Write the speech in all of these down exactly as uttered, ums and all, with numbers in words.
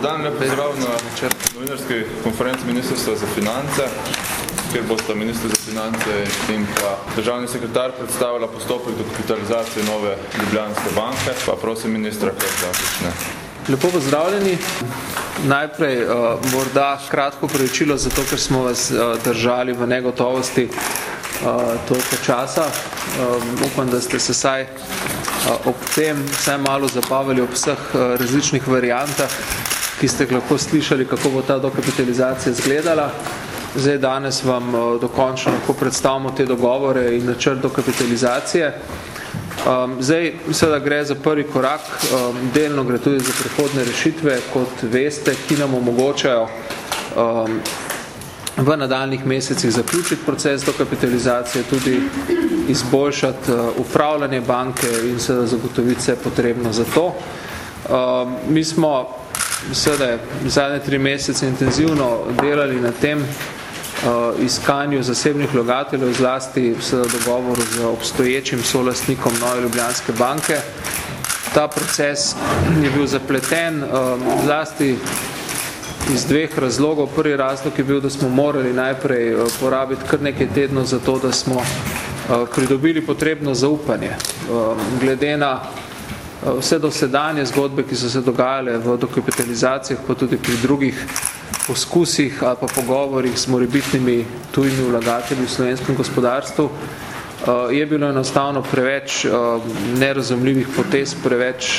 dan, lep pozdrav na novinarski konferenci Ministrstva za finance, kjer bosta minister za finance in pa državni sekretar predstavila postopek dokapitalizacije nove Ljubljanske banke. Pa prosim ministra, kar da začne. Lepo pozdravljeni. Najprej uh, morda kratko priporočilo, zato ker smo vas uh, držali v negotovosti uh, toliko časa. Um, upam, da ste se saj uh, ob tem vsaj malo zabavali ob vseh uh, različnih variantah, ki ste lahko slišali, kako bo ta dokapitalizacija izgledala. Zdaj danes vam uh, dokončno lahko predstavimo te dogovore in načrt dokapitalizacije. Um, zdaj, seveda gre za prvi korak, um, delno gre tudi za prehodne rešitve, kot veste, ki nam omogočajo um, v nadaljnih mesecih zaključiti proces dokapitalizacije, tudi izboljšati uh, upravljanje banke in seveda zagotoviti vse potrebno za to. Um, mi smo seveda zadnje tri mesece intenzivno delali na tem Uh, iskanju zasebnih vlagateljev, zlasti v dogovoru z obstoječim solastnikom Nove Ljubljanske banke. Ta proces je bil zapleten, uh, zlasti iz dveh razlogov. Prvi razlog je bil, da smo morali najprej uh, porabiti kar nekaj tednov za to, da smo uh, pridobili potrebno zaupanje. Uh, glede na uh, vse dosedanje zgodbe, ki so se dogajale v dokapitalizacijah, pa tudi pri drugih poskusih ali pa pogovorih s morebitnimi tujimi vlagatelji v slovenskem gospodarstvu, je bilo enostavno preveč nerazumljivih potez, preveč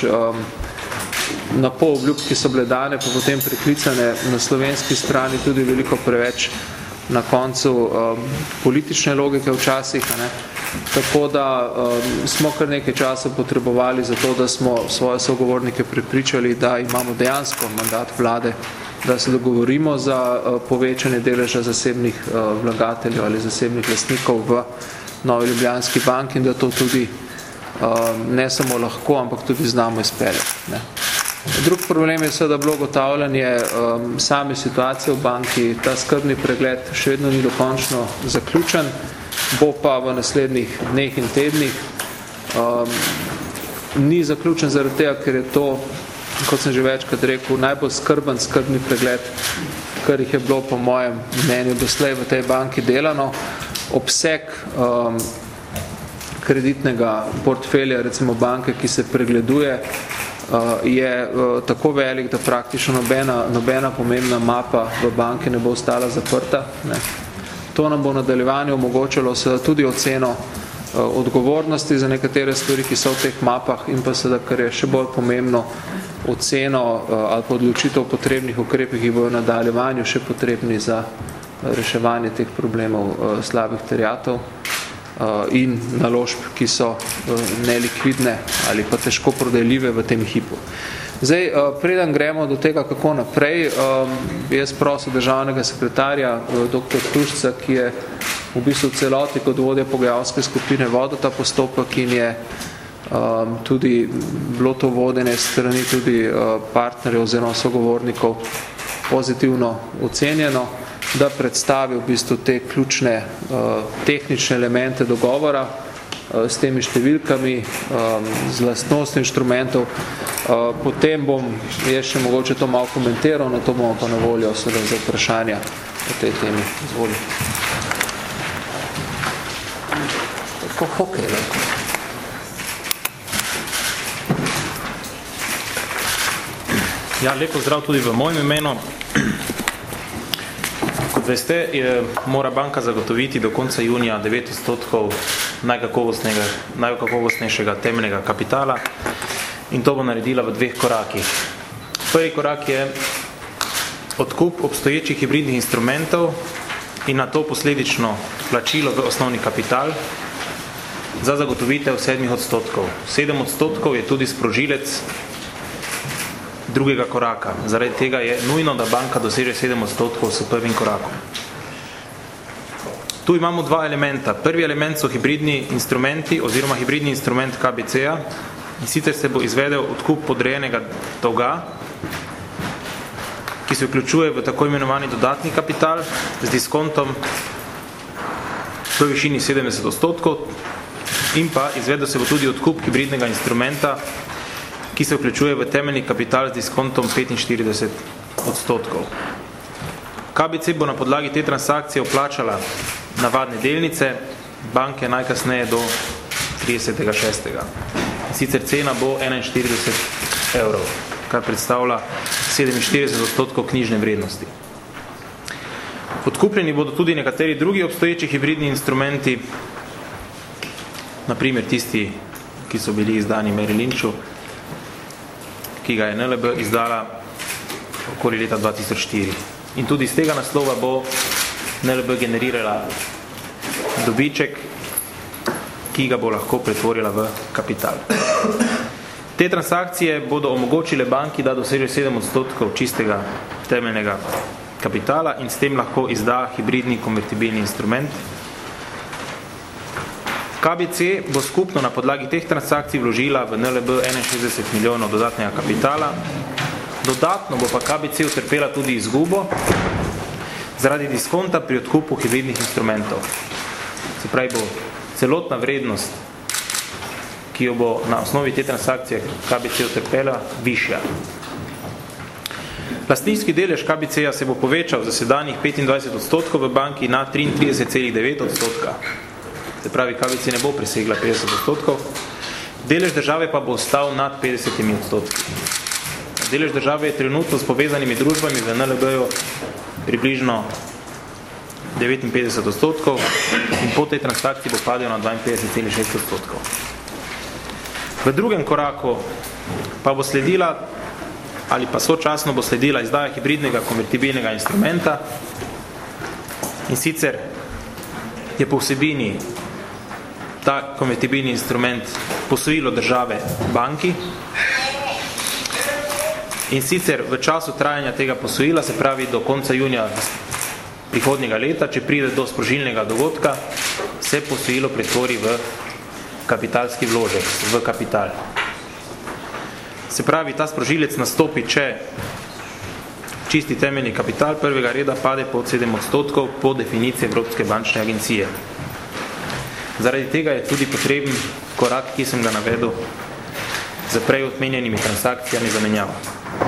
na pol obljub, ki so bile dane, pa potem preklicane na slovenski strani tudi veliko preveč na koncu politične logike včasih. Ne? Tako da smo kar nekaj časa potrebovali za to, da smo svoje sogovornike prepričali, da imamo dejansko mandat vlade, da se dogovorimo za uh, povečanje deleža zasebnih uh, vlagateljev ali zasebnih lastnikov v Novi Ljubljanski banki in da to tudi uh, ne samo lahko, ampak tudi znamo izpeljati. Ne. Drug problem je seveda bilo ugotavljanje um, same situacije v banki. Ta skrbni pregled še vedno ni dokončno zaključen, bo pa v naslednjih dneh in tednih. Um, ni zaključen zaradi tega, ker je to, kot sem že večkrat rekel, najbolj skrben skrbni pregled, kar jih je bilo po mojem mnenju doslej v tej banki delano. Obseg um, kreditnega portfelja, recimo banke, ki se pregleduje, uh, je uh, tako velik, da praktično nobena, nobena pomembna mapa v banki ne bo ostala zaprta. Ne. To nam bo v nadaljevanju omogočilo seveda tudi oceno uh, odgovornosti za nekatere stvari, ki so v teh mapah in pa seveda, kar je še bolj pomembno, oceno ali pa odločitev o potrebnih ukrepih, ki bojo v nadaljevanju še potrebni za reševanje teh problemov slabih terjatov in naložb, ki so nelikvidne ali pa težko prodajljive v tem hipu. Zdaj, preden gremo do tega, kako naprej, jaz prosim državnega sekretarja, doktor Tušca, ki je v bistvu celoti kot vodja pogajalske skupine vodil ta postopek in je Um, tudi bilo to vodene strani tudi uh, partnerjev oziroma sogovornikov pozitivno ocenjeno, da predstavi v bistvu te ključne uh, tehnične elemente dogovora uh, s temi številkami, um, z lastnostjo inštrumentov. Uh, potem bom jaz še mogoče to malo komentiral, na to bomo pa na voljo seveda za vprašanja o tej temi. Izvoli. Tako hokej, lahko. Ja, lepo zdrav tudi v mojem imenu. Kot veste, je, mora banka zagotoviti do konca junija devet odstotkov najkakovostnega, najkakovostnejšega temeljnega kapitala in to bo naredila v dveh korakih. Prvi korak je odkup obstoječih hibridnih instrumentov in na to posledično plačilo v osnovni kapital za zagotovitev sedmih odstotkov. Sedem odstotkov je tudi sprožilec drugega koraka. Zaradi tega je nujno, da banka doseže sedem odstotkov s prvim korakom. Tu imamo dva elementa. Prvi element so hibridni instrumenti oziroma hibridni instrument K B C-a in sicer se bo izvedel odkup podrejenega dolga, ki se vključuje v tako imenovani dodatni kapital z diskontom v višini sedemdeset odstotkov in pa izvedel se bo tudi odkup hibridnega instrumenta ki se vključuje v temeljni kapital z diskontom petinštirideset odstotkov. K B C bo na podlagi te transakcije vplačala navadne delnice, banke najkasneje do tridesetega šestega Sicer cena bo enainštirideset evrov, kar predstavlja sedeminštirideset odstotkov knjižne vrednosti. Odkupljeni bodo tudi nekateri drugi obstoječi hibridni instrumenti, na primer tisti, ki so bili izdani Merrill Lynchu, ki ga je N L B izdala okoli leta dva tisoč štiri. In tudi iz tega naslova bo N L B generirala dobiček, ki ga bo lahko pretvorila v kapital. Te transakcije bodo omogočile banki, da doseže sedem odstotkov čistega temeljnega kapitala in s tem lahko izda hibridni konvertibilni instrument. K B C bo skupno na podlagi teh transakcij vložila v N L B enainšestdeset milijonov dodatnega kapitala. Dodatno bo pa K B C utrpela tudi izgubo zaradi diskonta pri odkupu hibridnih instrumentov. Se pravi, bo celotna vrednost, ki jo bo na osnovi te transakcije K B C utrpela, višja. Lastniški delež K B C-ja se bo povečal za sedanjih petindvajset odstotkov v banki na triintrideset celih devet odstotka. Se pravi, K B C ne bo presegla petdeset odstotkov. Delež države pa bo ostal nad petdesetimi odstotki. Delež države je trenutno s povezanimi družbami v N L B-ju približno devetinpetdeset odstotkov in po tej transakciji bo padel na dvainpetdeset celih šest odstotkov. V drugem koraku pa bo sledila ali pa sočasno bo sledila izdaja hibridnega konvertibilnega instrumenta in sicer je po vsebini ta konvertibilni instrument posojilo države banki in sicer v času trajanja tega posojila, se pravi do konca junija prihodnjega leta, če pride do sprožilnega dogodka, se posojilo pretvori v kapitalski vložek, v kapital. Se pravi, ta sprožilec nastopi, če čisti temeljni kapital prvega reda pade pod sedem odstotkov po definiciji Evropske bančne agencije. Zaradi tega je tudi potreben korak, ki sem ga navedel, za prej odmenjenimi transakcijami zamenjava.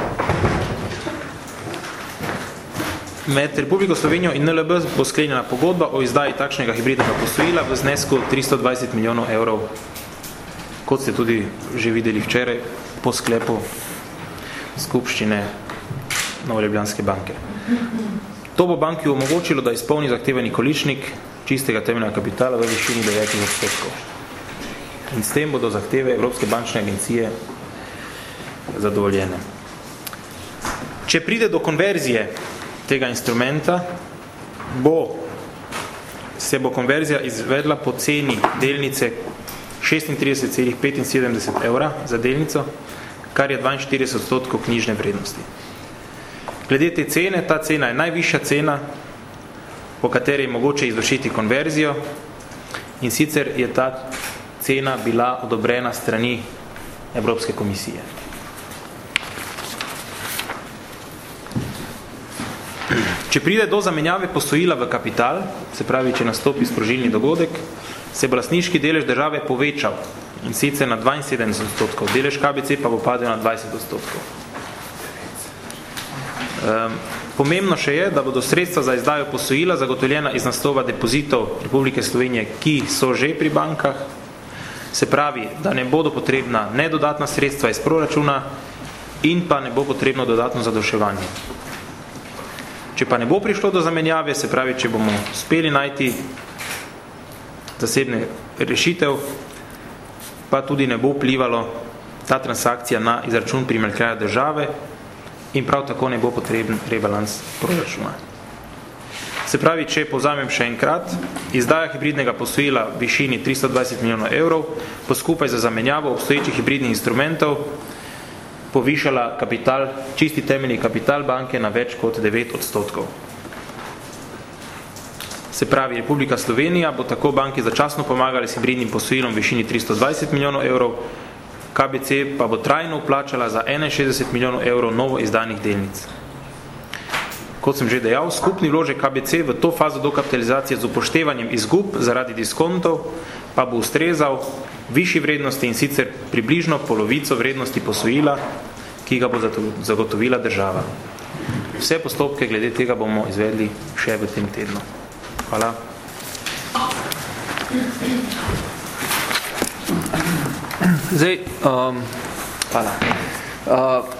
Med Republiko Slovenijo in N L B bo sklenjena pogodba o izdaji takšnega hibridnega posojila v znesku tristo dvajset milijonov evrov, kot ste tudi že videli včeraj po sklepu skupščine Nove Ljubljanske banke. To bo banki omogočilo, da izpolni zahtevani količnik čistega temeljnega kapitala v višini devetih odstotkov. In s tem bodo zahteve Evropske bančne agencije zadovoljene. Če pride do konverzije tega instrumenta, bo, se bo konverzija izvedla po ceni delnice šestintrideset celih petinsedemdeset evra za delnico, kar je dvainštirideset odstotkov knjižne vrednosti. Glede te cene, ta cena je najvišja cena, po kateri je mogoče izvršiti konverzijo in sicer je ta cena bila odobrena strani Evropske komisije. Če pride do zamenjave posojila v kapital, se pravi, če nastopi sprožilni dogodek, se bo lastniški delež države povečal in sicer na dvainsedemdeset odstotkov, delež K B C pa bo padel na dvajset odstotkov. Um, pomembno še je, da bodo sredstva za izdajo posojila zagotovljena iz naslova depozitov Republike Slovenije, ki so že pri bankah, se pravi, da ne bodo potrebna ne dodatna sredstva iz proračuna in pa ne bo potrebno dodatno zadolževanje. Če pa ne bo prišlo do zamenjave, se pravi, če bomo uspeli najti zasebne rešitev, pa tudi ne bo vplivalo ta transakcija na izračun primanjkljaja države in prav tako ne bo potreben rebalans proračuna. Se pravi, če povzamem še enkrat, izdaja hibridnega posojila v višini tristo dvajset milijonov evrov, po skupaj za zamenjavo obstoječih hibridnih instrumentov, povišala kapital, čisti temeljni kapital banke na več kot devet odstotkov. Se pravi, Republika Slovenija bo tako banki začasno pomagali s hibridnim posojilom v višini tristo dvajset milijonov evrov, K B C pa bo trajno vplačala za enainšestdeset milijonov evrov novo izdanih delnic. Kot sem že dejal, skupni vložek K B C v to fazo dokapitalizacije z upoštevanjem izgub zaradi diskontov pa bo ustrezal višji vrednosti in sicer približno polovico vrednosti posojila, ki ga bo zagotovila država. Vse postopke glede tega bomo izvedli še v tem tednu. Hvala. Zdaj, um, hvala. Uh,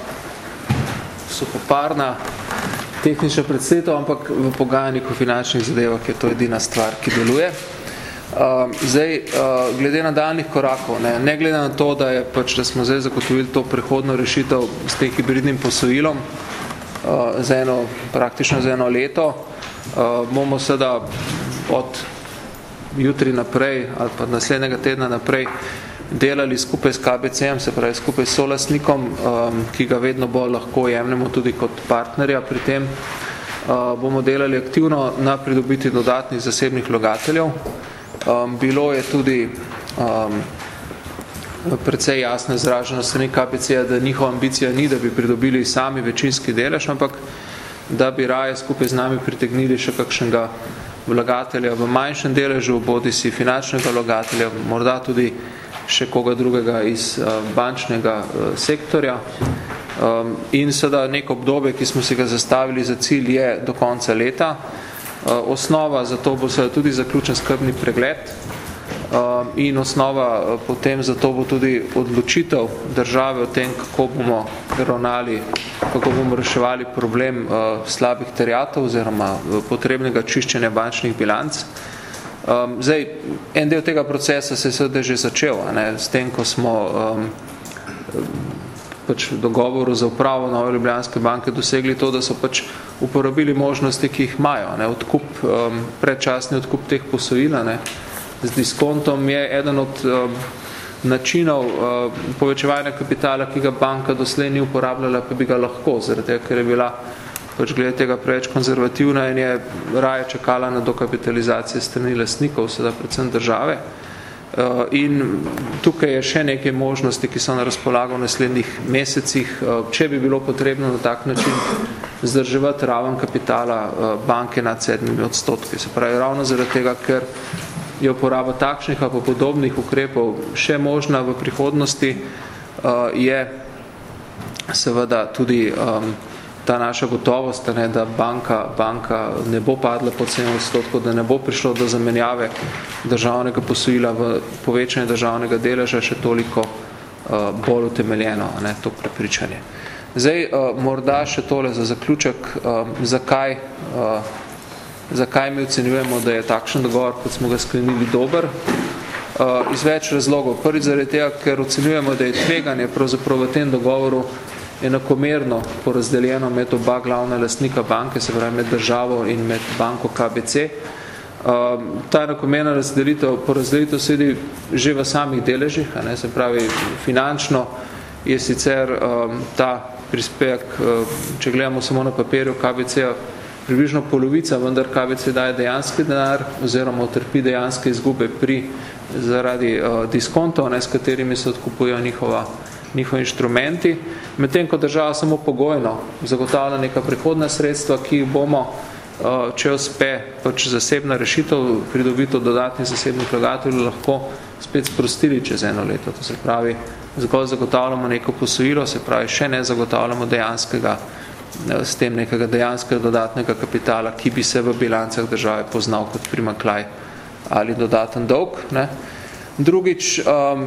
suhoparna tehnična predstavitev, ampak v pogajanjih o finančnih zadevah je to edina stvar, ki deluje. Uh, zdaj, uh, glede nadaljnih korakov, ne, ne glede na to, da, je, pač, da smo zdaj zagotovili to prehodno rešitev s tem hibridnim posojilom uh, za eno, praktično za eno leto, uh, bomo seveda od jutri naprej ali pa naslednjega tedna naprej delali skupaj s K B C-em, se pravi skupaj s solastnikom, um, ki ga vedno bolj lahko jemnemo tudi kot partnerja pri tem. Uh, bomo delali aktivno na pridobiti dodatnih zasebnih vlagateljev. Um, bilo je tudi um, precej jasno izraženo strani K B C-ja, da njihova ambicija ni, da bi pridobili sami večinski delež, ampak da bi raje skupaj z nami pritegnili še kakšnega vlagatelja v manjšem deležu, bodi si finančnega vlagatelja, morda tudi še koga drugega iz uh, bančnega uh, sektorja. Um, in seveda neko obdobje, ki smo si ga zastavili za cilj, je do konca leta. Uh, osnova za to bo seveda tudi zaključen skrbni pregled uh, in osnova uh, potem za to bo tudi odločitev države o tem, kako bomo ravnali, kako bomo reševali problem uh, slabih terjatov oziroma uh, potrebnega čiščenja bančnih bilanc. Um, zdaj, en del tega procesa se je seveda že začel, a ne, s tem, ko smo um, pač v dogovoru za upravo Nove Ljubljanske banke dosegli to, da so pač uporabili možnosti, ki jih imajo. Ne, odkup, um, predčasni odkup teh posojil, ne, z diskontom je eden od um, načinov uh, povečevanja kapitala, ki ga banka doslej ni uporabljala, pa bi ga lahko, zaradi tega, ker je bila pač glede tega preveč konzervativna in je raje čakala na dokapitalizacije strani lastnikov, seveda predvsem države. In tukaj je še nekaj možnosti, ki so na razpolago v naslednjih mesecih, če bi bilo potrebno na tak način zdrževati raven kapitala banke nad sedmimi odstotki. Se pravi, ravno zaradi tega, ker je uporaba takšnih ali podobnih ukrepov še možna v prihodnosti, je seveda tudi um, ta naša gotovost, ne, da banka, banka ne bo padla pod sedem odstotkov, da ne bo prišlo do zamenjave državnega posojila v povečanje državnega deleža še toliko uh, bolj utemeljeno, ne, to prepričanje. Zdaj, uh, morda še tole za zaključek, uh, zakaj, uh, zakaj mi ocenjujemo, da je takšen dogovor, kot smo ga sklenili, dober. Uh, iz več razlogov. Prvič zaradi tega, ker ocenjujemo, da je tveganje pravzaprav v tem dogovoru enakomerno porazdeljeno med oba glavna lastnika banke, se pravi med državo in med banko K B C. Uh, ta enakomerna razdelitev, porazdelitev sedi že v samih deležih, a ne, se pravi finančno je sicer um, ta prispevek, uh, če gledamo samo na papirju K B C-ja, približno polovica, vendar K B C daje dejanski denar oziroma utrpi dejanske izgube pri zaradi uh, diskontov, ne, s katerimi se odkupujejo njihova njihovi inštrumenti, medtem ko država samo pogojno zagotavlja neka prihodna sredstva, ki bomo, če uspe pač zasebna rešitev, pridobitev dodatnih zasebnih vlagateljev, lahko spet sprostili čez eno leto. To se pravi, zgolj zagotavljamo neko posojilo, se pravi, še ne zagotavljamo dejanskega, s tem nekega dejanskega dodatnega kapitala, ki bi se v bilancah države poznal kot primanjkljaj ali dodaten dolg, ne. Drugič, um,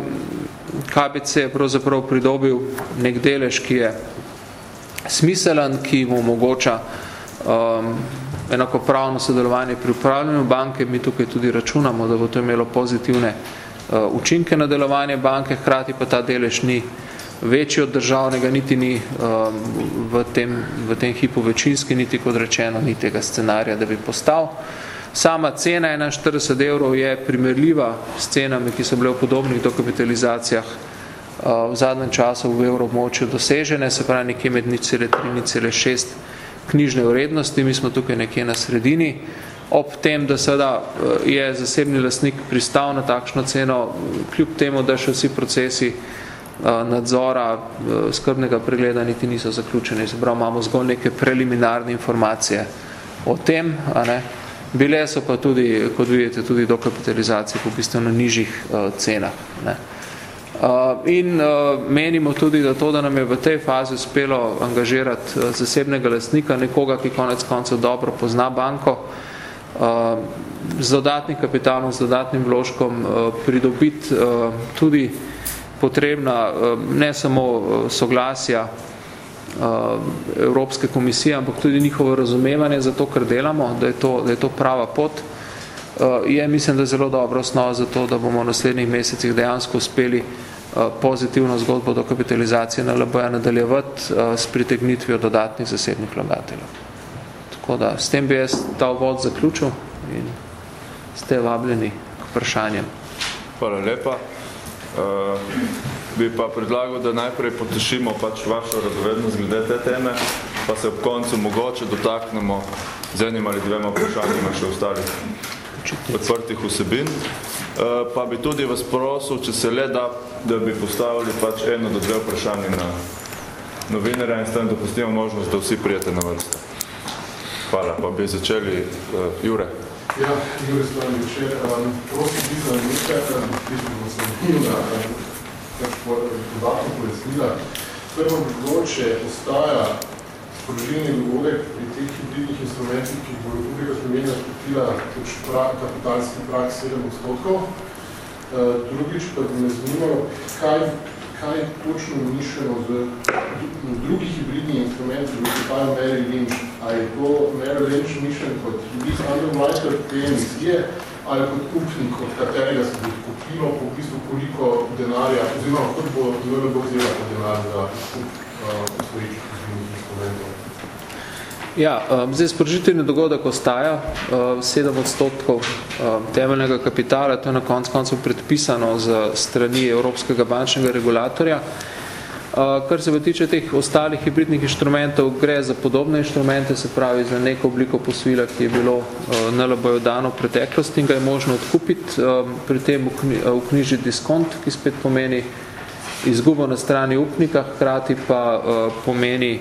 K B C je pravzaprav pridobil nek delež, ki je smiselen, ki mu omogoča um, enakopravno sodelovanje pri upravljanju banke. Mi tukaj tudi računamo, da bo to imelo pozitivne uh, učinke na delovanje banke, hkrati pa ta delež ni večji od državnega, niti ni um, v, tem, v tem hipu večinski, niti kot rečeno, ni tega scenarija, da bi postal. Sama cena enainštirideset evrov je primerljiva s cenami, ki so bile v podobnih dokapitalizacijah v zadnjem času v evroobmočju dosežene, se pravi nekje med nič cela tri in nič cela šest knjižne vrednosti, mi smo tukaj nekje na sredini. Ob tem, da seveda je zasebni lastnik pristal na takšno ceno, kljub temu, da še vsi procesi nadzora skrbnega pregleda niti niso zaključeni. Se pravi, imamo zgolj neke preliminarne informacije o tem, a ne, Bile so pa tudi, kot vidite, tudi dokapitalizacije po bistveno nižjih uh, cenah. Ne. Uh, in uh, menimo tudi, da to, da nam je v tej fazi uspelo angažirati uh, zasebnega lastnika, nekoga, ki konec koncev dobro pozna banko, uh, z dodatnim kapitalom, z dodatnim vložkom uh, pridobiti uh, tudi potrebna uh, ne samo uh, soglasja Evropske komisije, ampak tudi njihovo razumevanje za to, kar delamo, da je to, da je to prava pot, je, mislim, da je zelo dobra osnova za to, da bomo v naslednjih mesecih dejansko uspeli pozitivno zgodbo do kapitalizacije N L B-ja nadaljevati s pritegnitvijo dodatnih zasebnih vlagateljev. Tako da, s tem bi jaz ta uvod zaključil in ste vabljeni k vprašanjem. Hvala lepa. Uh, bi pa predlagal, da najprej potešimo pač vašo radovednost glede te teme, pa se ob koncu mogoče dotaknemo z enim ali dvema vprašanjima še ostalih odprtih vsebin. Uh, pa bi tudi vas prosil, če se le da, da bi postavili pač eno do dve vprašanje na novinarja in s tem dopustimo možnost, da vsi prijete na vrsto. Hvala, pa bi začeli uh, Jure. Ja, Jure Stavljen večer. Prosim bi za nekaj, da bi se na dodatno pojasnila. Prvo bilo, če ostaja sprožilni dogodek pri teh hibridnih instrumentih, ki bo Republika Slovenija spustila kapitalski prak sedem odstotkov. Drugič pa bi me zanimalo, kaj, kaj je točno mišljeno z drugi hibridni instrumenti, v kapital Merrill Lynch. A je to Merrill Lynch mišljen kot hibrid underwriter te emisije ali kot upnik, od katerega se bo kupilo po v bistvu koliko denarja, oziroma kot bo N L B vzela po denar za postoječih hibridnih instrumentov. Ja, zdaj sprožitveni dogodek ostaja sedem odstotkov temeljnega kapitala, to je na konc koncev predpisano z strani Evropskega bančnega regulatorja. Kar se pa tiče teh ostalih hibridnih inštrumentov, gre za podobne inštrumente, se pravi za neko obliko posojila, ki je bilo N L B-ju dano v preteklosti in ga je možno odkupiti, pri tem vknjižiti diskont, ki spet pomeni izgubo na strani upnika, hkrati pa pomeni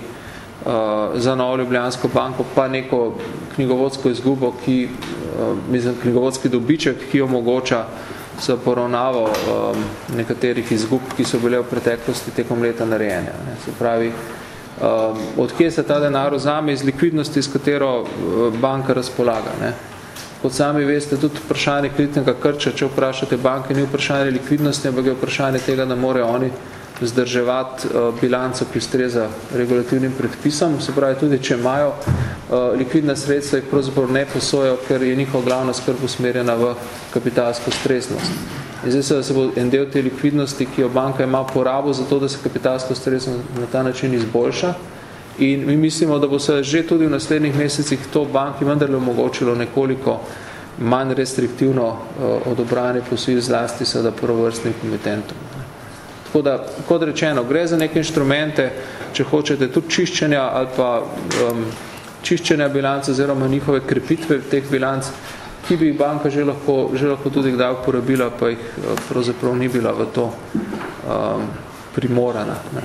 za Novo Ljubljansko banko pa neko knjigovodsko izgubo, ki, mislim, knjigovodski dobiček, ki omogoča za poravnavo um, nekaterih izgub, ki so bile v preteklosti tekom leta narejene. Ne. Se pravi, um, odkje se ta denar vzame? Iz likvidnosti, s katero banka razpolaga. Ne. Kot sami veste, tudi vprašanje kreditnega krča, če vprašate banke, ni vprašanje likvidnosti, ampak je vprašanje tega, da morajo oni vzdrževati uh, bilanco, ki ustreza regulativnim predpisom. Se pravi, tudi če imajo uh, likvidna sredstva, jih pravzaprav ne posojajo, ker je njihova glavna skrb usmerjena v kapitalsko stresnost. In zdaj se, da se bo en del te likvidnosti, ki jo banka ima porabo za to, da se kapitalsko stresnost na ta način izboljša. In mi mislimo, da bo se že tudi v naslednjih mesecih to banki vendarle omogočilo nekoliko manj restriktivno uh, odobranje posojil zlasti seveda prvovrstnim komitentom. Tako da, kot rečeno, gre za neke inštrumente, če hočete, tudi čiščenja ali pa um, čiščenja bilanc oziroma njihove krepitve teh bilanc, ki bi banka že lahko, že lahko tudi kdaj uporabila, pa jih pravzaprav ni bila v to um, primorana. Ne.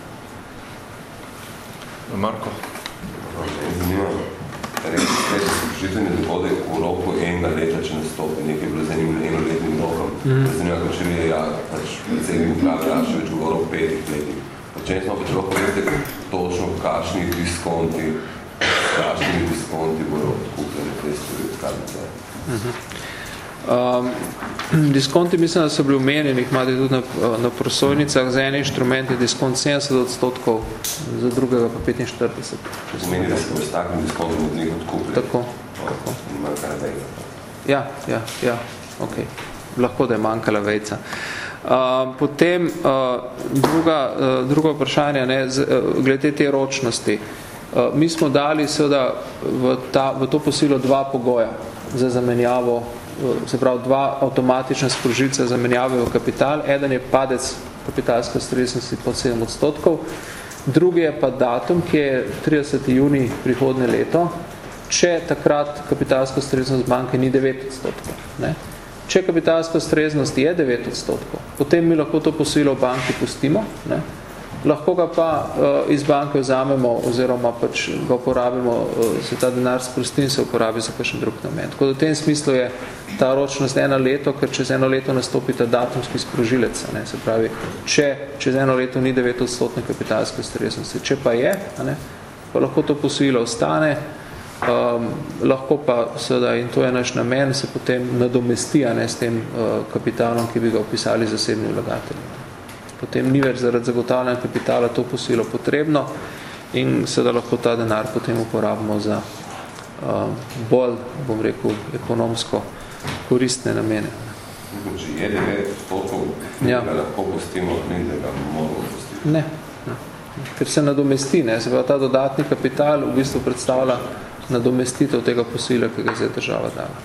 Marko. Zanimamo. Reči, sprožitveni dogodek v roku enega leta, če nastopi, nekaj je bilo z enim enoletnim rokom. Mm. Zanimamo, če je ja, pač predsednik uprave Raševič govoril o petih letih. Če smo pač lahko vedete točno, kakšni diskonti, kakšni diskonti bodo odkupljeni te stvari odkladnice. Mm-hmm. Um, diskonti mislim, da so bili omenjeni, jih imate tudi na, na prosojnicah. Za ene inštrumente diskont sedemdeset odstotkov, za drugega pa petinštirideset. To pomeni, da se bo s takim diskontom od njih odkupili? Tako. O, tako. Ni manjkala vejca. Ja, ja, ja, ok. Lahko, da je manjkala vejca. Uh, potem uh, druga, uh, drugo vprašanje, ne, z, uh, glede te ročnosti. Uh, mi smo dali seveda v, ta, v to posilo dva pogoja za zamenjavo, se pravi dva avtomatična sprožilca zamenjave v kapital. Eden je padec kapitalske stresnosti pod sedem odstotkov, drugi je pa datum, ki je trideseti junij prihodnje leto, če takrat kapitalska stresnost banke ni devet odstotkov. Ne? Če kapitalska stresnost je devet odstotkov, potem mi lahko to posojilo v banki pustimo, ne? lahko ga pa uh, iz banke vzamemo oziroma pač ga uporabimo, uh, se ta denar sprosti in se uporabi za kakšen drug namen. Tako da v tem smislu je ta ročnost eno leto, ker čez eno leto nastopi ta datumski sprožilec. Ne? Se pravi, če čez eno leto ni devet odstotne kapitalske ustreznosti, če pa je, ne? Pa lahko to posojilo ostane, um, lahko pa seveda, in to je naš namen, se potem nadomesti ne, s tem uh, kapitalom, ki bi ga opisali zasebni vlagatelji. Potem ni več zaradi zagotavljanja kapitala to posojilo potrebno in seveda lahko ta denar potem uporabimo za uh, bolj, bom rekel, ekonomsko koristne namene. Če je devet odstotkov, ja. Da lahko pustimo, ne, da ga moramo pustiti. Ne, ne. Ker se nadomesti, ne, se ta dodatni kapital v bistvu predstavlja nadomestitev tega posojila, ki ga je zdaj država dala.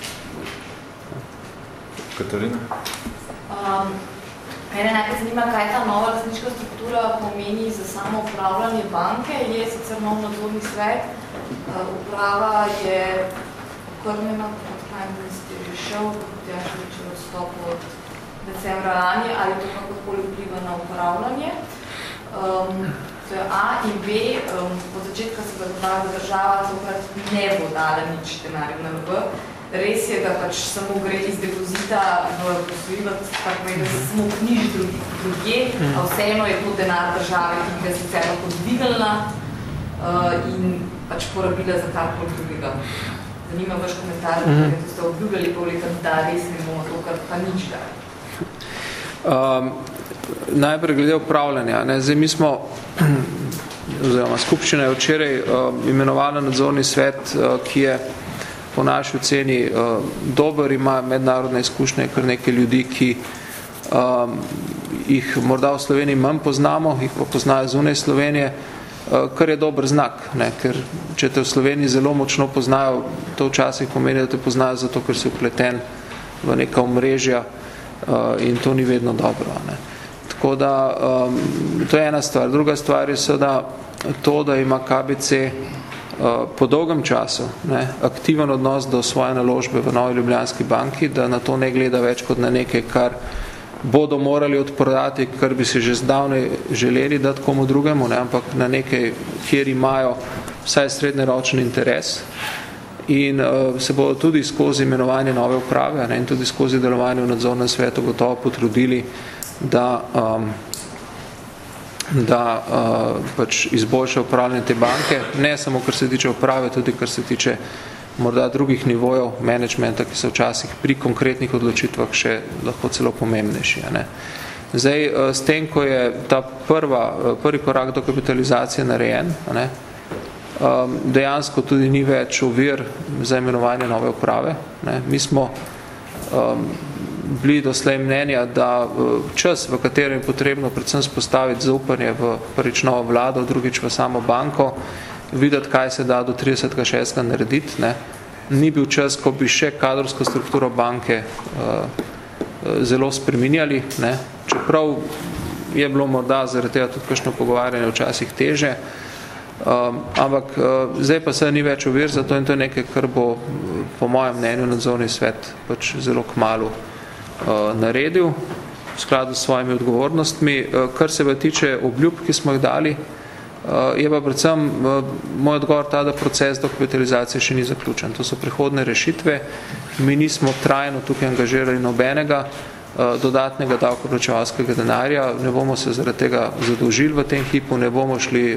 Katarina? Um, mene najprej zanima, kaj ta nova lastniška struktura pomeni za samo upravljanje banke. Je sicer nov nadzorni svet, uh, uprava je okrnjena, kaj minister je šel, ja še večer odstopu od decembra lani, ali to kakorkoli vpliva na upravljanje. Um, to je A in B, um, od začetka se zagotovila, da država zoprat ne bo dala nič denarja na N B. Res je, da pač samo gre iz depozita v posojilo, tako je, da se samo knjiži drugje, a vseeno je to denar države, ki ga sicer lahko dvignila uh, in pač porabila za karkoli drugega. Zanima vaš komentar, mm-hmm. da ste obljubljali pol leta, da res ne bomo to, kar pa nič dali. Um, najprej glede upravljanja. Ne? Zdaj mi smo, oziroma skupščina je včeraj uh, imenovala nadzorni svet, uh, ki je po naši oceni uh, dober, ima mednarodne izkušnje, kar nekaj ljudi, ki um, jih morda v Sloveniji manj poznamo, jih pa poznajo zunaj Slovenije, uh, kar je dober znak, ne? Ker če te v Sloveniji zelo močno poznajo, to včasih pomeni, da te poznajo zato, ker si vpleten v neka omrežja uh, in to ni vedno dobro. Ne? Tako da, um, to je ena stvar. Druga stvar je seveda to, da ima K B C uh, po dolgem času ne, aktiven odnos do svoje naložbe v Novi Ljubljanski banki, da na to ne gleda več kot na nekaj, kar bodo morali odprodati, kar bi se že zdavnej želeli dati komu drugemu, ne, ampak na nekaj, kjer imajo vsaj srednjeročni interes. In uh, se bodo tudi skozi imenovanje nove uprave ne, in tudi skozi delovanje v nadzornem svetu gotovo potrudili, da, um, da uh, pač izboljša upravljanje te banke, ne samo kar se tiče uprave, tudi kar se tiče morda drugih nivojev managementa, ki so včasih pri konkretnih odločitvah še lahko celo pomembnejši. Ne. Zdaj, uh, s tem, ko je ta prva, uh, prvi korak do kapitalizacije narejen, ne, um, dejansko tudi ni več ovir za imenovanje nove uprave. Ne. Mi smo um, bili doslej mnenja, da čas, v katerem je potrebno predvsem spostaviti zaupanje v prvič novo vlado, drugič v samo banko, videti, kaj se da do tridesetega šestega narediti, ne, ni bil čas, ko bi še kadrovsko strukturo banke uh, zelo spreminjali, ne, čeprav je bilo morda zaradi tega tudi kakšno pogovarjanje včasih teže, um, ampak uh, zdaj pa se ni več ovir za to in to je nekaj, kar bo po mojem mnenju nadzorni svet pač zelo kmalu naredil v skladu s svojimi odgovornostmi. Kar se pa tiče obljub, ki smo jih dali, je pa predvsem moj odgovor ta, da proces dokapitalizacije še ni zaključen. To so prihodne rešitve. Mi nismo trajno tukaj angažirali nobenega dodatnega davkoplačevalskega denarja, ne bomo se zaradi tega zadolžili v tem hipu, ne bomo šli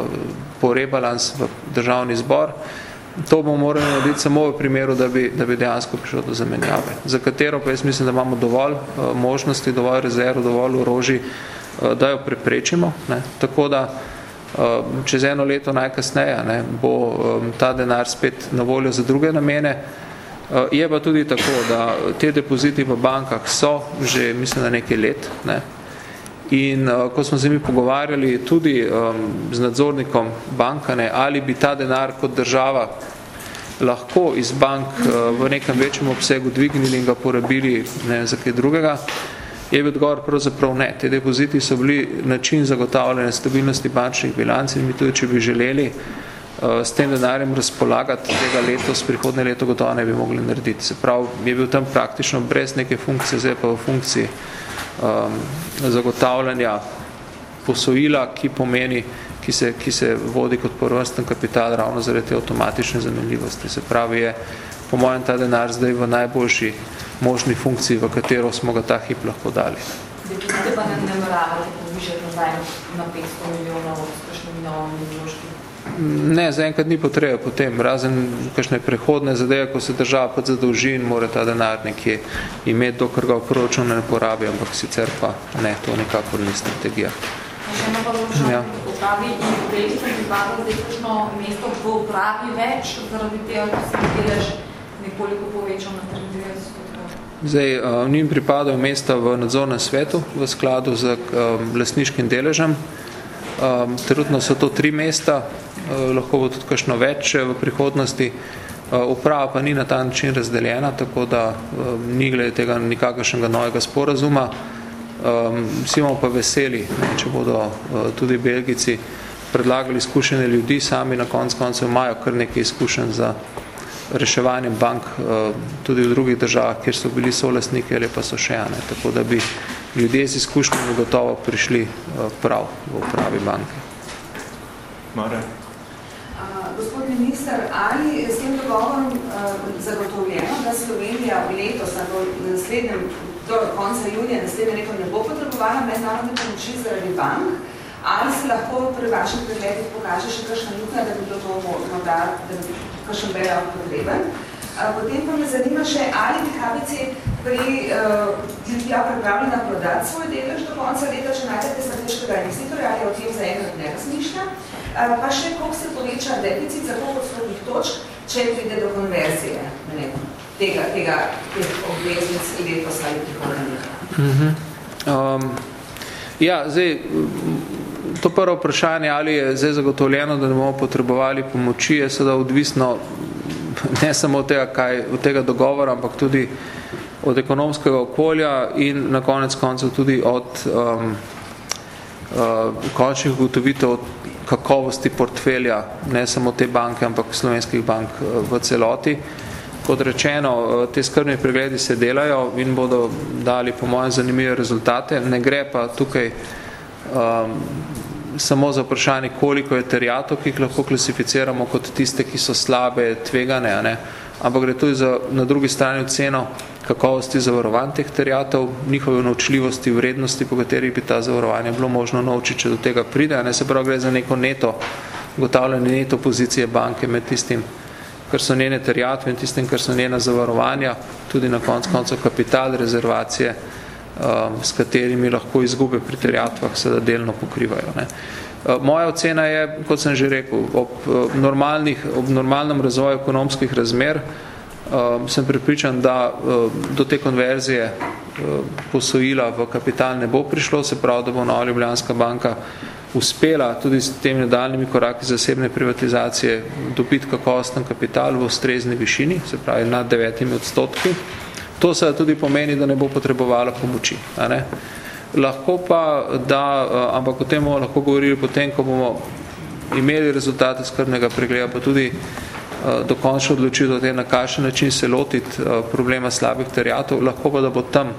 po rebalans v državni zbor. To bomo morali narediti samo v primeru, da bi, da bi dejansko prišlo do zamenjave, za katero pa jaz mislim, da imamo dovolj uh, možnosti, dovolj rezerv, dovolj orožij, uh, da jo preprečimo. Ne. Tako da uh, čez eno leto najkasneje ne, bo um, ta denar spet na voljo za druge namene. Uh, je pa tudi tako, da te depoziti v bankah so že, mislim, na nekaj let. Ne. In uh, ko smo se mi pogovarjali tudi um, z nadzornikom bankane, ali bi ta denar kot država lahko iz bank uh, v nekem večjem obsegu dvignili in ga porabili ne vem, za kaj drugega, je bil odgovor pravzaprav ne. Te depoziti so bili način zagotavljanja stabilnosti bančnih bilanc in mi tudi, če bi želeli uh, s tem denarjem razpolagati tega letos, prihodne leto gotovo ne bi mogli narediti. Se pravi, je bil tam praktično brez neke funkcije, zdaj pa v funkciji um, zagotavljanja posojila, ki pomeni, ki se, ki se vodi kot prvovrsten kapital ravno zaradi te avtomatične zamenljivosti. Se pravi, je po mojem ta denar zdaj v najboljši možni funkciji, v katero smo ga ta hip lahko dali. Dekite pa ne nameravate povišati nazaj na petsto milijonov s kakšnimi novimi vložki? Ne, zaenkrat ni potrebe potem, razen kakšne prehodne zadeve, ko se država pa zadolži in mora ta denar nekje imeti, dokler ga v proračunu ne porabi, ampak sicer pa ne, to nekako ni strategija. Še eno pa vprašanje, ja. Upravi in upravi sem pripadal zdaj kakšno mesto v upravi več, zaradi tega, ko se delež nekoliko povečal na triindevetdeset odstotkov. Zdaj, uh, njim pripadajo mesta v nadzornem svetu v skladu z um, lastniškim deležem. Um, trenutno so to tri mesta, uh, lahko bo tudi kakšno več v prihodnosti. Uh, uprava pa ni na ta način razdeljena, tako da uh, ni glede tega nikakršnega novega sporazuma. Um, vsi bomo pa veseli, ne, če bodo uh, tudi Belgijci predlagali izkušene ljudi, sami na koncu koncev imajo kar nekaj izkušenj za reševanjem bank uh, tudi v drugih državah, kjer so bili solastniki ali pa so še ane. Tako da bi ljudje z izkušnjami gotovo prišli uh, prav v upravi banke. Mare? Uh, gospod minister, ali je s tem dogovorom uh, zagotovljeno, da Slovenija v letos na naslednjem do konca junija naslednje leto ne bo potrebovala mednarodne pomoči zaradi bank, ali se lahko pri vaših pregledih pokaže še kakšna luknja, da bi bilo to morda, da bi kakšen bailout potreben. Potem pa me zanima še, ali bi K B C pri uh, ja, pripravljena prodati svoj delež do konca leta, če najdete strateškega investitorja, ali o tem zaenkrat ne razmišlja. Uh, pa še, koliko se poveča deficit za koliko odstotnih točk, če pride do konverzije ne, tega, tega teh obveznic letos ali prihodnje leta. Mhm. Um, ja, zdaj, to prvo vprašanje, ali je zdaj zagotovljeno, da ne bomo potrebovali pomoči, je seveda odvisno ne samo od tega, kaj, od tega dogovora, ampak tudi od ekonomskega okolja in na konec koncev tudi od um, uh, končnih ugotovitev od kakovosti portfelja, ne samo te banke, ampak slovenskih bank uh, v celoti. Kot rečeno, te skrbni pregledi se delajo in bodo dali po mojem zanimive rezultate. Ne gre pa tukaj um, samo za vprašanje, koliko je terjatov, ki jih lahko klasificiramo kot tiste, ki so slabe, tvegane, ne? Ampak gre tudi za, na drugi strani oceno kakovosti zavarovanj teh terjatov, njihove naučljivosti, vrednosti, po kateri bi ta zavarovanje bilo možno naučiti, če do tega pride. Ne? Se pravi, gre za neko neto, ugotavljanje neto pozicije banke med tistim, kar so njene terjatve in tistem, kar so njena zavarovanja, tudi na koncu koncev kapital, rezervacije, um, s katerimi lahko izgube pri terjatvah se delno pokrivajo. Ne. Uh, moja ocena je, kot sem že rekel, ob, uh, normalnih, ob normalnem razvoju ekonomskih razmer um, sem prepričan, da uh, do te konverzije uh, posojila v kapital ne bo prišlo, se pravi, da bo Nova Ljubljanska banka uspela tudi s temi nadaljnimi koraki zasebne privatizacije dobiti kakovosten kapital v ustrezni višini, se pravi nad devetimi odstotki. To se tudi pomeni, da ne bo potrebovala pomoči. A ne? Lahko pa, da, ampak o tem bomo lahko govorili potem, ko bomo imeli rezultate skrbnega pregleda, pa tudi dokončno odločitev o tem, na kakšen način se lotiti problema slabih terjatov, lahko pa, da bo tam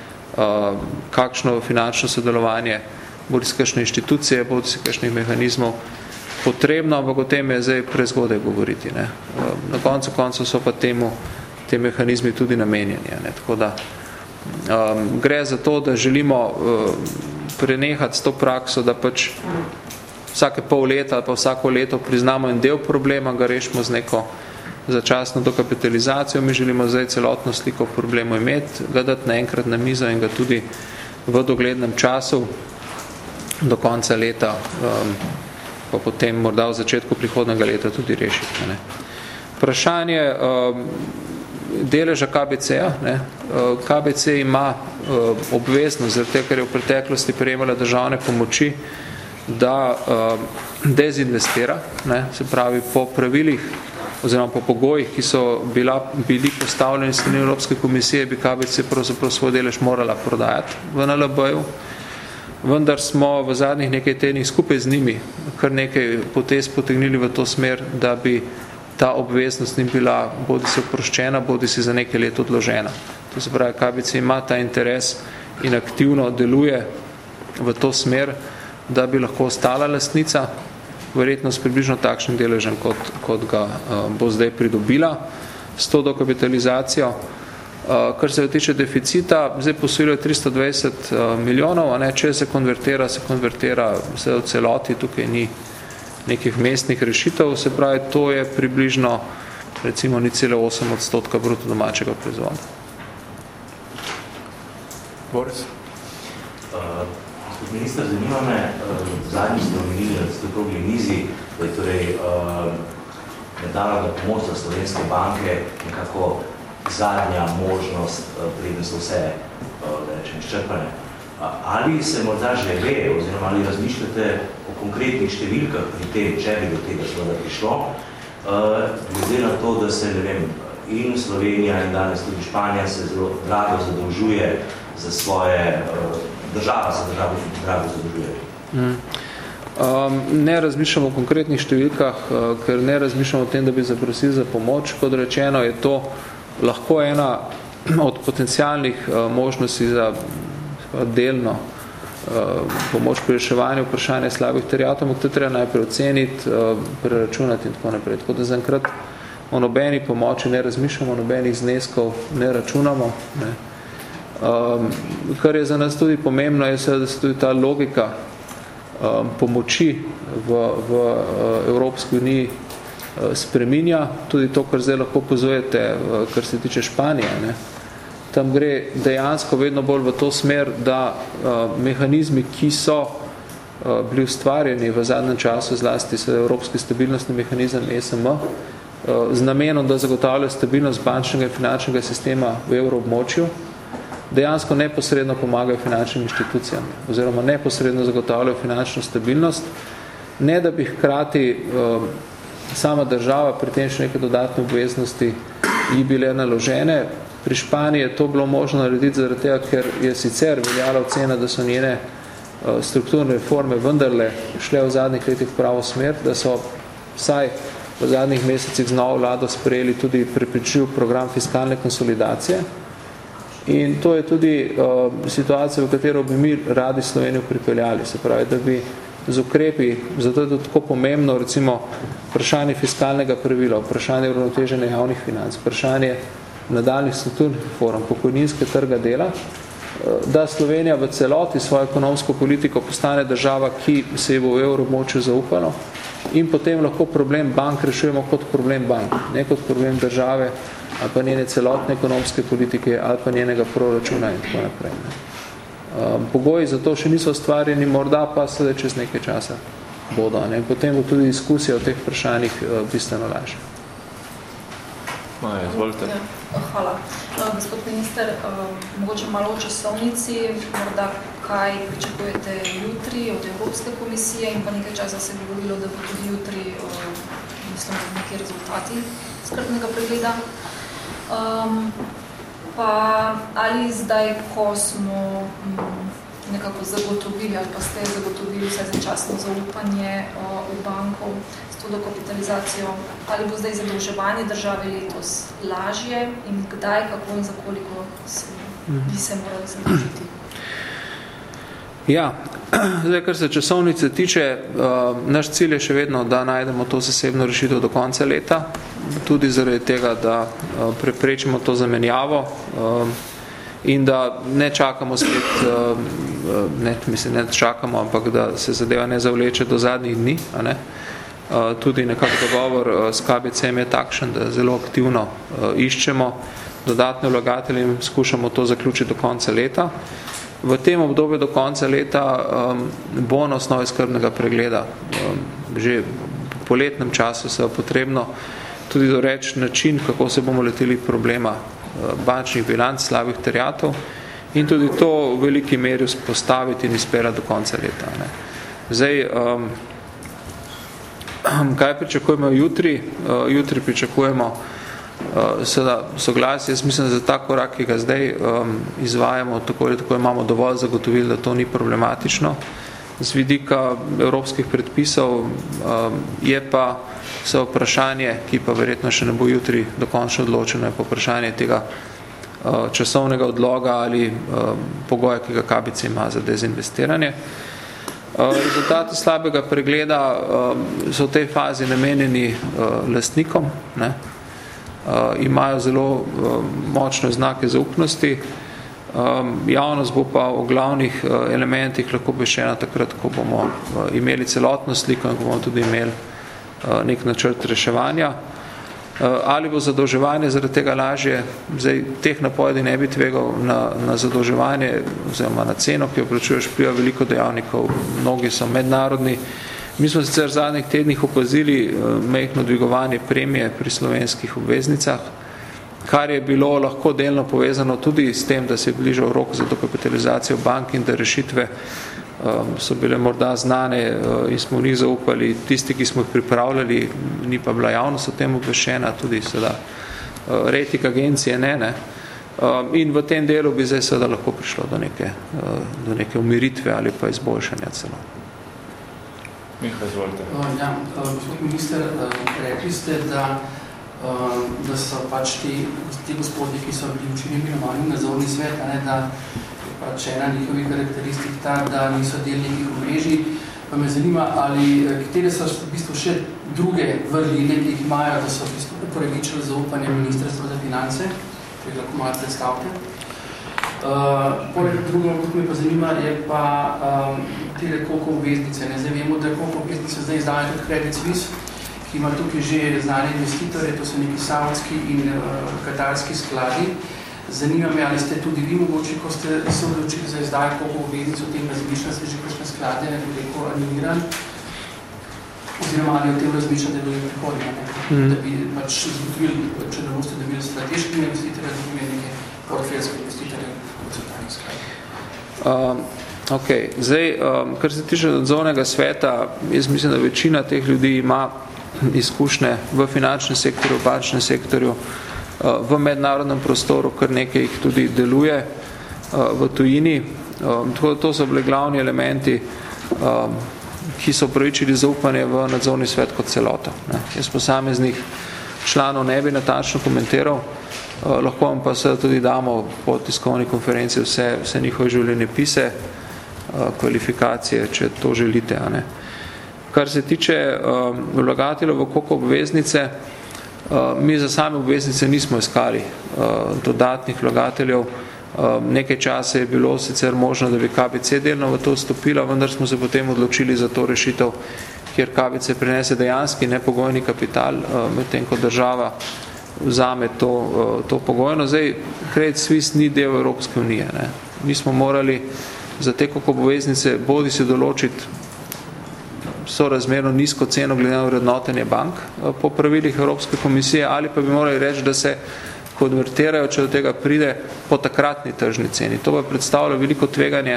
kakšno finančno sodelovanje bodi si kakšne inštitucije, bodi si kakšnih mehanizmov potrebno, ampak o tem je zdaj prezgodaj govoriti. Ne. Na koncu koncu so pa temu te mehanizmi tudi namenjeni. Ne. Tako da um, gre za to, da želimo um, prenehati s to prakso, da pač vsake pol leta pa vsako leto priznamo en del problema, ga rešimo z neko začasno dokapitalizacijo. Mi želimo zdaj celotno sliko problemu imeti, ga dati naenkrat na mizo in ga tudi v doglednem času do konca leta, um, pa potem morda v začetku prihodnega leta tudi rešiti. Ne. Vprašanje um, deleža K B C-ja. K B C ima um, obveznost, zaradi tega, ker je v preteklosti prejemala državne pomoči, da um, dezinvestira, ne, se pravi po pravilih oziroma po pogojih, ki so bila, bili postavljeni s strani Evropske komisije, bi K B C pravzaprav svoj delež morala prodajati v N L B-ju. Vendar smo v zadnjih nekaj tednih skupaj z njimi kar nekaj potez potegnili v to smer, da bi ta obveznost ni bila bodi si oproščena, bodi si za nekaj let odložena. To se pravi, K B C ima ta interes in aktivno deluje v to smer, da bi lahko ostala lastnica, verjetno s približno takšnim deležem, kot, kot ga bo zdaj pridobila s to dokapitalizacijo. Kar se tiče deficita, zdaj posojilo je tristo dvajset milijonov, a ne, če se konvertira, se konvertira vse v celoti, tukaj ni nekih mestnih rešitev, se pravi, to je približno recimo nič cela osem odstotka bruto domačega proizvoda. Boris? Gospod minister, zanima me, zadnji ste omenili na okrogli mizi, da je torej mednarodna pomoč za slovenske banke nekako zadnja možnost, preden so vse, da rečem, izčrpane. Ali se morda že ve, oziroma ali razmišljate o konkretnih številkah pri tem, če bi do tega seveda prišlo, glede na to, da se, ne vem, in Slovenija in danes tudi Španija se zelo drago zadolžuje za svoje, država se državo drago zadolžuje. Mm. Um, ne razmišljamo o konkretnih številkah, uh, ker ne razmišljamo o tem, da bi zaprosili za pomoč. Kot rečeno, je to lahko ena od potencialnih uh, možnosti za delno uh, pomoč pri reševanju vprašanja slabih terjatov, ampak to treba najprej oceniti, uh, preračunati in tako naprej. Tako da zaenkrat o nobeni pomoči ne razmišljamo, o nobenih zneskov ne računamo. Ne. Um, kar je za nas tudi pomembno, je seveda, da se tudi ta logika um, pomoči v, v uh, Evropski uniji uh, spreminja. Tudi to, kar zdaj lahko pozujete, uh, kar se tiče Španije, ne. Tam gre dejansko vedno bolj v to smer, da uh, mehanizmi, ki so uh, bili ustvarjeni v zadnjem času, zlasti se Evropski stabilnostni mehanizem E S M, uh, z namenom, da zagotavlja stabilnost bančnega in finančnega sistema v evroobmočju, dejansko neposredno pomagajo finančnim inštitucijam oziroma neposredno zagotavljajo finančno stabilnost, ne da bi hkrati uh, sama država pri tem še neke dodatne obveznosti ji bile naložene. Pri Španiji je to bilo možno narediti zaradi tega, ker je sicer veljala ocena, da so njene uh, strukturne reforme vendarle šle v zadnjih letih v pravo smer, da so vsaj v zadnjih mesecih z novo vlado sprejeli tudi prepričljiv program fiskalne konsolidacije. In to je tudi uh, situacija, v katero bi mi radi Slovenijo pripeljali. Se pravi, da bi z ukrepi, zato je to tako pomembno, recimo vprašanje fiskalnega pravila, vprašanje uravnoteženja javnih financ, vprašanje nadaljnih strukturnih reform, pokojninske trga dela, da Slovenija v celoti svojo ekonomsko politiko postane država, ki se je bo v evroobmočju zaupalo in potem lahko problem bank rešujemo kot problem bank, ne kot problem države ali pa njene celotne ekonomske politike ali pa njenega proračuna in tako naprej. Um, pogoji za to še niso ustvarjeni, morda pa sedaj čez nekaj časa bodo. Ne? Potem bo tudi diskusija o teh vprašanjih uh, bistveno lažja. Maja, izvolite. Hvala. Gospod minister, mogoče malo o časovnici, morda kaj pričakujete jutri od Evropske komisije in pa nekaj časa se je govorilo, da bo tudi jutri, mislim, neki rezultati skrbnega pregleda. Um, pa ali zdaj, ko smo nekako zagotovili ali pa ste zagotovili vse začasno zaupanje v banko, to dokapitalizacijo, ali bo zdaj zadolževanje države letos lažje in kdaj, kako in za koliko se, bi se morali zadolžiti? Ja, zdaj, kar se časovnice tiče, uh, naš cilj je še vedno, da najdemo to zasebno rešitev do konca leta, tudi zaradi tega, da uh, preprečimo to zamenjavo uh, in da ne čakamo spet, uh, ne, mislim, ne čakamo, ampak da se zadeva ne zavleče do zadnjih dni, a ne? Uh, tudi nekako dogovor uh, s K B C-em je takšen, da zelo aktivno uh, iščemo dodatne vlagatelje in skušamo to zaključiti do konca leta. V tem obdobju do konca leta um, bo na osnovi skrbnega pregleda um, že v poletnem času se je potrebno tudi doreči način, kako se bomo leteli problema uh, bančnih bilanc, slabih terjatov in tudi to v veliki meri vzpostaviti in izpeljati do konca leta. Ne. Zdaj, um, kaj pričakujemo jutri? Uh, jutri pričakujemo uh, seveda soglasje. Jaz mislim, da za ta korak, ki ga zdaj um, izvajamo, tako ali tako imamo dovolj zagotovili, da to ni problematično. Z vidika evropskih predpisov um, je pa vse vprašanje, ki pa verjetno še ne bo jutri dokončno odločeno, je pa vprašanje tega uh, časovnega odloga ali um, pogoja, ki ga K B C ima za dezinvestiranje. Rezultati slabega pregleda so v tej fazi namenjeni lastnikom, ne? Imajo zelo močne znake zaupnosti. Javnost bo pa o glavnih elementih lahko obveščena takrat, ko bomo imeli celotno sliko in ko bomo tudi imeli nek načrt reševanja. Ali bo zadolževanje zaradi tega lažje? Zdaj, teh napovedi ne bi tvegal na, na zadolževanje oziroma na ceno, ki jo plačuješ, vpliva veliko dejavnikov, mnogi so mednarodni. Mi smo sicer v zadnjih tednih opazili majhno dvigovanje premije pri slovenskih obveznicah, kar je bilo lahko delno povezano tudi s tem, da se je bližal rok za dokapitalizacijo bank in da rešitve so bile morda znane in smo v njih zaupali. Tisti, ki smo jih pripravljali, ni pa bila javnost o tem obveščena, tudi seveda rating agencije ne, ne. In v tem delu bi zdaj seveda lahko prišlo do neke, do neke umiritve ali pa izboljšanja celo. Miha, izvolite. Ja, gospod minister, rekli ste, da, da so pač ti, ti gospodi, ki so bili včeraj imenovani v nadzorni svet, ne, da pač ena njihovih karakteristik ta, da niso del nekih omrežij. Pa me zanima, ali katere so v bistvu še druge vrline, ki jih imajo, da so v bistvu upravičili zaupanje Ministrstva za finance, ki lahko malo predstavite. Uh, poleg drugega, kot me pa zanima, je pa um, tele koliko obveznice. Ne? Zdaj vemo, da koliko obveznice zdaj izdajo tudi Credit Suisse, ki ima tukaj že znane investitore, to so neki saudski in uh, katarski skladi. Zanima me, ali ste tudi vi mogoče, ko ste se odločili za izdajo koliko obveznic, o tem razmišljali ste že kakšne sklade, ne bi rekel animiran, oziroma ali o tem razmišljate do prihodnje, mm. da bi pač zagotovili, če ne boste dobili strateški investitorje, da bi imeli neke portfeljske investitorje od centralnih skladov. Um, ok, zdaj, um, kar se tiče nadzornega sveta, jaz mislim, da večina teh ljudi ima izkušnje v finančnem sektorju, v bančnem sektorju, v mednarodnem prostoru, kar nekaj jih tudi deluje v tujini. Tako da to so bili glavni elementi, ki so upravičili zaupanje v nadzorni svet kot celoto. Jaz posameznih članov ne bi natančno komentiral, lahko vam pa se tudi damo po tiskovni konferenci vse, vse njihove življenje pise, kvalifikacije, če to želite. A ne. Kar se tiče vlagateljev v koliko obveznice, mi za same obveznice nismo iskali dodatnih vlagateljev. Nekaj časa je bilo sicer možno, da bi K B C delno v to vstopila, vendar smo se potem odločili za to rešitev, kjer K B C prinese dejanski nepogojni kapital, medtem ko država vzame to, to pogojno. Zdaj, Credit Suisse ni del Evropske unije. Ne. Mi smo morali za te koliko obveznice bodi se določiti so razmerno nizko ceno glede na vrednotenje bank po pravilih Evropske komisije, ali pa bi morali reči, da se konvertirajo, če do tega pride, po takratni tržni ceni. To pa predstavlja veliko tveganje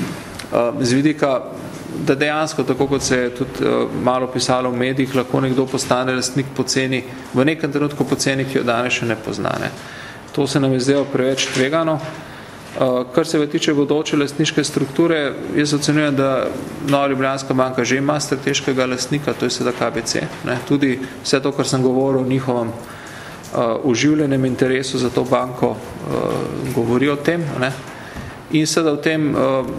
z vidika, da dejansko, tako kot se je tudi malo pisalo v medijih, lahko nekdo postane lastnik po ceni, v nekem trenutku po ceni, ki jo danes še ne poznane. To se nam je zdelo preveč tvegano. Kar se tiče bodoče lastniške strukture, jaz ocenjujem, da Nova Ljubljanska banka že ima strateškega lastnika, to je seveda K B C. Ne. Tudi vse to, kar sem govoril o njihovem oživljenem interesu za to banko, govori o tem. Ne. In seveda v tem,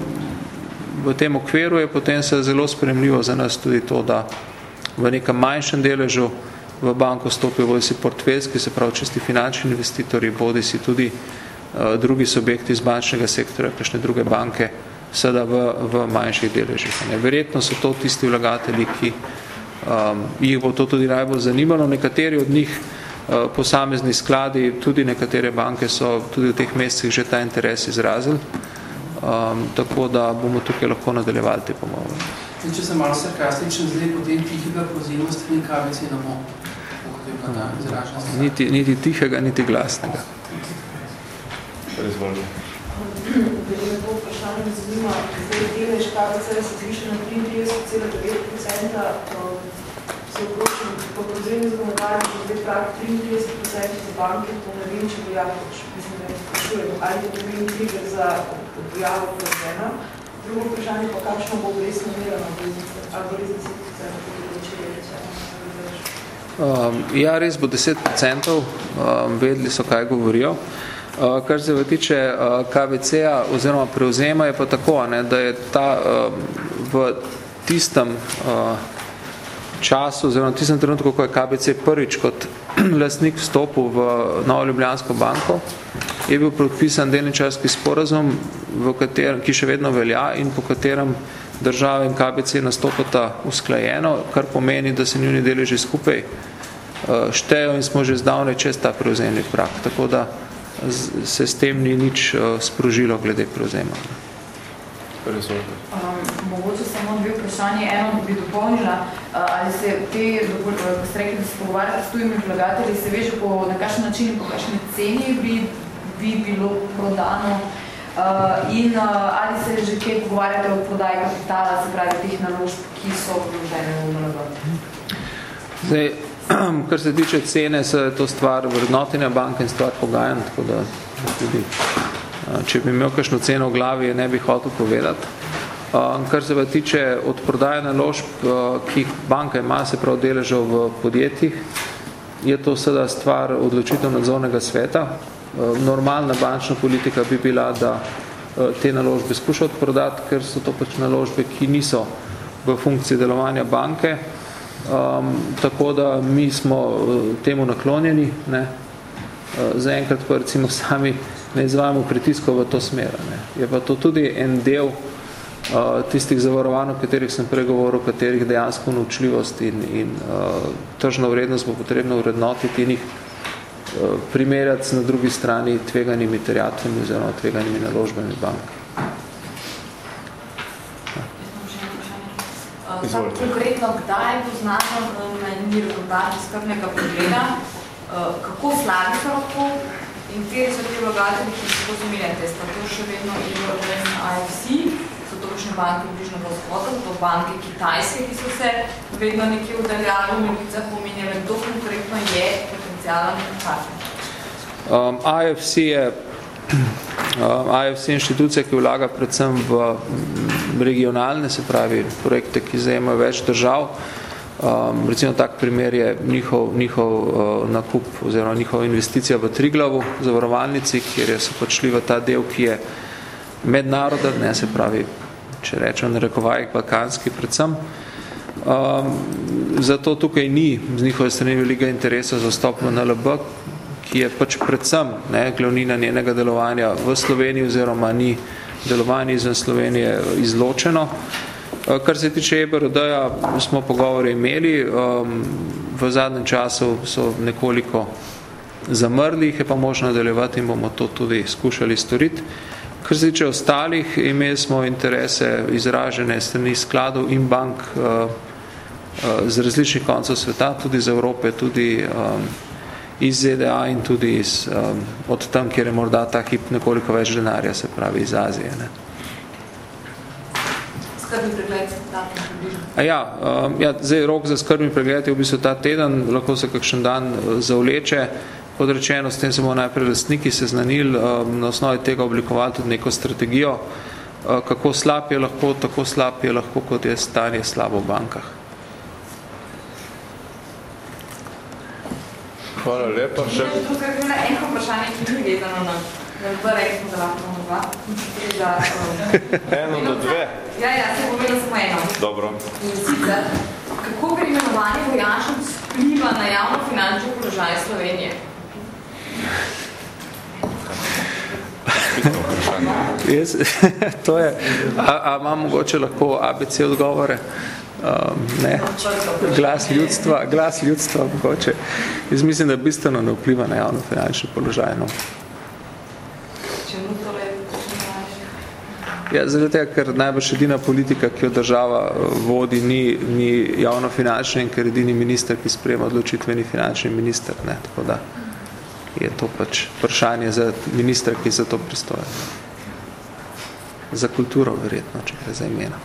v tem okviru je potem se zelo spremljivo za nas tudi to, da v nekem manjšem deležu v banko stopijo bodi si portfeljski, se pravi čisti finančni investitorji, bodi si tudi drugi subjekti iz bančnega sektorja, kakšne druge banke, seveda v, v manjših deležih. Ne. Verjetno so to tisti vlagatelji, ki um, jih bo to tudi najbolj zanimalo. Nekateri od njih uh, posamezni skladi, tudi nekatere banke so tudi v teh mesecih že ta interes izrazili, um, tako da bomo tukaj lahko nadaljevali te pogovore. Če sem malo sarkastičen, zdaj potem tihega pozivno strani K B C ne bo, kako je pa ta izražena strana? Niti, niti tihega, niti glasnega. Izvolite. Glede to vprašanje me zanima, zdaj delež K B C se zviša na triintrideset cela devet procenta, se vpročim, po prozredni zakonodaji, če zdaj pravi triintrideset procenta za banke, to ne vem, če velja, mislim, da sprašujem, ali je pomeni trigger za objavo prevzema. Drugo vprašanje pa, kakšno bo resno merano obveznice, ali bo res deset procentov področje um, Ja, res bo deset procentov, um, vedeli so, kaj govorijo. Uh, kar se tiče uh, K B C-a oziroma prevzema, je pa tako, ne, da je ta uh, v tistem uh, času, oziroma v tistem trenutku, ko je K B C prvič kot lastnik vstopil v Novo Ljubljansko banko, je bil podpisan delničarski sporazum, v katerem, ki še vedno velja in po katerem država in K B C nastopata usklajeno, kar pomeni, da se njuni deleži skupaj uh, štejo in smo že zdavne čez ta prevzemni prak. Tako da z, se s tem ni nič uh, sprožilo glede prevzema. Um, mogoče samo dve vprašanje. Eno, da bi dopolnila, uh, ali se te, ko ste rekli, da se pogovarjate s tujimi vlagatelji, se veže po na kakšen način in po kakšni ceni bi, bi bilo prodano uh, in uh, ali se že kaj pogovarjate o prodaji kapitala, se pravi teh naložb, ki so vložene v N L B? Zdaj, kar se tiče cene, se je to stvar vrednotenja banke in stvar pogajanj, tako da tudi če bi imel kakšno ceno v glavi, ne bi hotel povedati. Kar se pa tiče od prodaje naložb, ki banka ima, se prav deležev v podjetjih, je to seveda stvar odločitev nadzornega sveta. Normalna bančna politika bi bila, da te naložbe skuša odprodati, ker so to pač naložbe, ki niso v funkciji delovanja banke. Um, tako da mi smo temu naklonjeni, ne. Zaenkrat pa recimo sami ne izvajamo pritiskov v to smer. Ne. Je pa to tudi en del uh, tistih zavarovanj, o katerih sem pregovoril, o katerih dejansko naučljivost in, in uh, tržno vrednost bo potrebno vrednotiti in jih uh, primerjati na drugi strani tveganimi terjatvami oziroma tveganimi naložbami bank. Tako konkretno, kdaj bo znano na ni rezultat skrbnega pregleda, kako slabi so lahko in kateri so ti vlagatelji, ki se to zamenjate? Sta to še vedno I B R D in I F C, so to kakšne banke bližno vzhoda, so to banke kitajske, ki so se vedno nekje udaljali v novicah omenjali, kdo konkretno je potencialen partner? Um, I F C je um, I F C inštitucija, ki vlaga predvsem v regionalne, se pravi projekte, ki zajemajo več držav. Um, recimo tak primer je njihov, njihov uh, nakup oziroma njihova investicija v Triglavu, zavarovalnici, kjer je so počli v ta del, ki je mednaroden, ne, se pravi, če rečem na rekovajih, balkanski predvsem. Um, zato tukaj ni z njihove strani veliko interesa za vstop v N L B, ki je pač predvsem ne, glavnina njenega delovanja v Sloveniji oziroma ni delovanje izven Slovenije izločeno. Kar se tiče E B R D-ja, smo pogovore imeli, v zadnjem času so nekoliko zamrli, jih je pa možno nadaljevati in bomo to tudi skušali storiti. Kar se tiče ostalih, imeli smo interese izražene strani skladov in bank z različnih koncev sveta, tudi iz Evrope, tudi iz Z D A in tudi iz, od tam, kjer je morda ta hip nekoliko več denarja, se pravi iz Azije. Ne. Skrbni pregled, datum približno. Ja, um, ja, zdaj rok za skrbni pregled je v bistvu ta teden, lahko se kakšen dan zavleče. Kot rečeno, s tem se bomo najprej lastniki seznanili, um, na osnovi tega oblikovali tudi neko strategijo, uh, kako slab je lahko, tako slab je lahko, kot je stanje slabo v bankah. Hvala lepa. Še... Tukaj je eno vprašanje, ki ni vezano na Prva rekli smo, da lahko imamo dva. Eno do dve? Ja, ja, se povedal samo eno. Dobro. In sicer, kako gre imenovanje vojašnic vpliva na javno finančni položaj Slovenije? Jaz, to je, a, a imam mogoče lahko A B C odgovore? Um, ne, glas ljudstva, glas ljudstva mogoče. Jaz mislim, da bistveno ne vpliva na javno finančni položaj. No. Ja, zaradi tega, ker najbolj edina politika, ki jo država vodi, ni, ni javnofinančna in ker edini minister, ki sprejema odločitveni finančni minister. Ne? Tako da je to pač vprašanje za ministra, ki za to pristoja. Za kulturo verjetno, če gre za imena.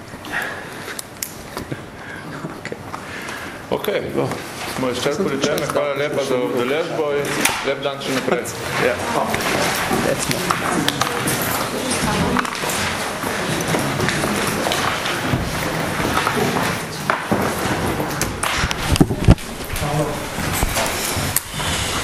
Ok, okay. No. Smo izčrpali teme, hvala lepa za udeležbo in lep dan še naprej. Ja. Let's go.